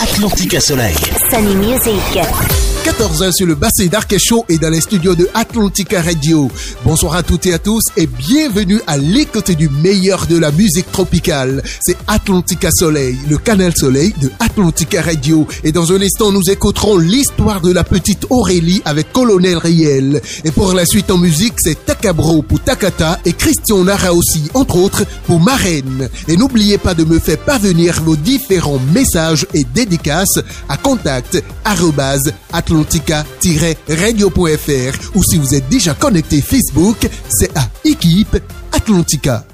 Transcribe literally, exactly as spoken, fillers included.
Atlantica Soleil. Sunny Music. quatorze heures sur le bassin d'Arcachon et dans les studios de Atlantica Radio. Bonsoir à toutes et à tous et bienvenue à l'écoute du meilleur de la musique tropicale. C'est Atlantica Soleil, le canal Soleil de Atlantica Radio. Et dans un instant, nous écouterons l'histoire de la petite Aurélie avec Colonel Riel. Et pour la suite en musique, c'est Takabro pour Takata et Christian Nara aussi, entre autres, pour Marraine. Et n'oubliez pas de me faire parvenir vos différents messages et dédicaces à contact arobase atlantica tiret radio point f r ou si vous êtes déjà connecté Facebook, c'est à équipe Atlantica.